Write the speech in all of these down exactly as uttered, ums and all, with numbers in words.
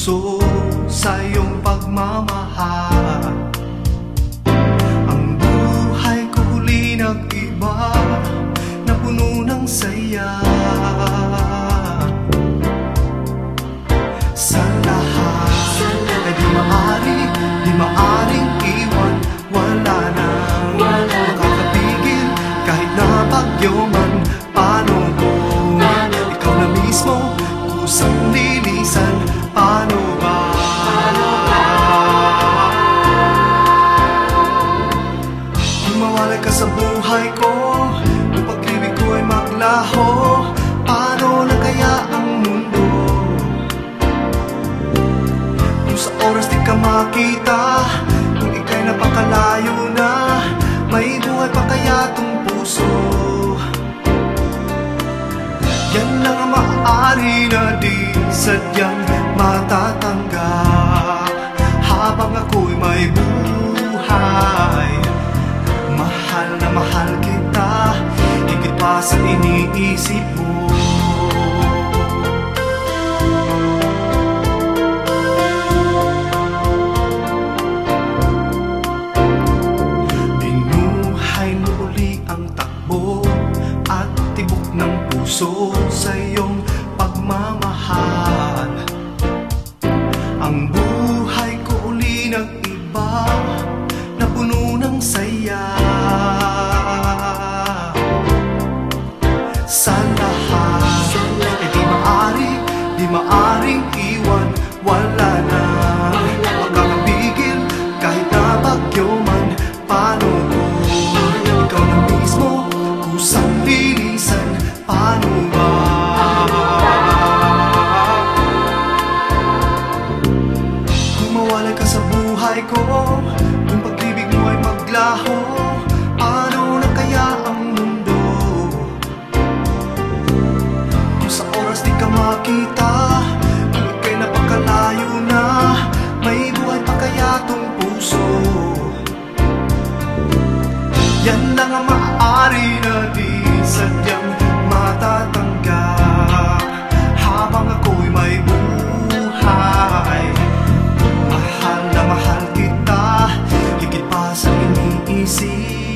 puso sa iyong pagmamahal. Ang buhay ko huli nag-iba na puno ng saya. Sa lahat ay di maari, di maaring iwan. Wala nang makakapigil kahit na bagyo man. Paano kung ikaw na mismo kusang lilisan? Paano ba? Kung mawalay ka sa buhay ko, kung pag-ibig ko ay maglaho, paano na kaya ang mundo? Kung sa oras di ka makita, kung ika'y napakalayo na, may buhay pa kaya tong puso? Yan lang ang maaari na di sadyang matatanggap habang ako'y may buhay. Mahal na mahal kita, higit pa sa iniisip mo. Binuhay mo uli ang takbo at tibok ng puso sa iyong pagmamahal. Ang buhay ko uli nag-iba na puno ng saya. Sa lahat ay di maari, di maaring iwan. Wala na makakapigil kahit na bagyo man. Paano kung ikaw na mismo kusang lilisan? Paano ba? Kung mawalay ka sa buhay ko, kung pag-ibig mo ay maglaho, paano na kaya ang mundo? Kung sa oras di ka makita, kung ika'y napakalayo na, may buhay pa kaya tong puso? Yan lang ang maaari na di sadyang matatanggap habang ako'y may buhay. Mahal na mahal kita, higit pa sa iniisip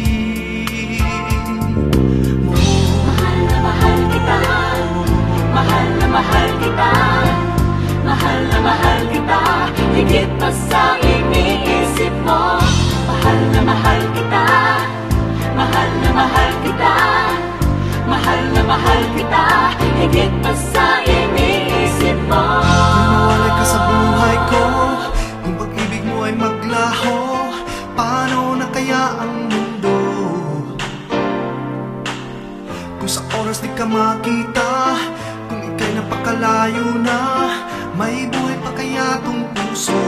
mo. Mahal na mahal kita, mahal na mahal kita, mahal na mahal kita, higit pa sa iniisip mo. Mahal na mahal kita, mahal na mahal kita, mahal na mahal kita, higit pa sa iniisip mo. Kung mawalay ka sa buhay ko, kung pag-ibig mo ay maglaho, paano na kaya ang mundo? Kung sa oras di ka makita, kung ika'y napakalayo na, may buhay pa kaya tong puso?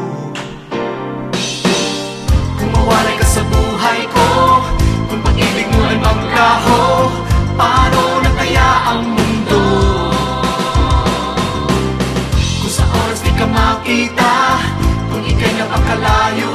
Kung mawalay ka sa buhay ko, kung pag-ibig mo ay maglaho, paano na kaya ang mundo? Kung sa oras di ka makita, kung ika'y napakalayo